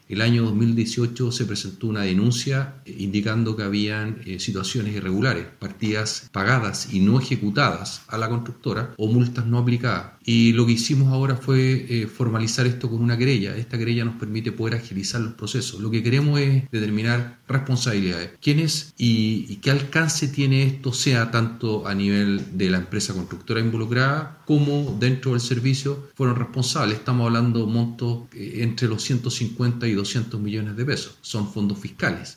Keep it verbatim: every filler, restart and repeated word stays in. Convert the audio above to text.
el año dos mil dieciocho se presentó una denuncia indicando que habían eh, situaciones irregulares, partidas pagadas y no ejecutadas a la constructora o multas no aplicadas. Y lo que hicimos ahora fue eh, formalizar esto con una querella. Esta querella nos permite poder agilizar los procesos. Lo que queremos es determinar responsabilidades. ¿Quién es y, y qué alcance tiene esto, sea tanto a nivel de la empresa constructora involucrada como dentro del servicio fueron responsables? Estamos hablando de montos eh, entre los ciento cincuenta y doscientos millones de pesos. Son fondos fiscales.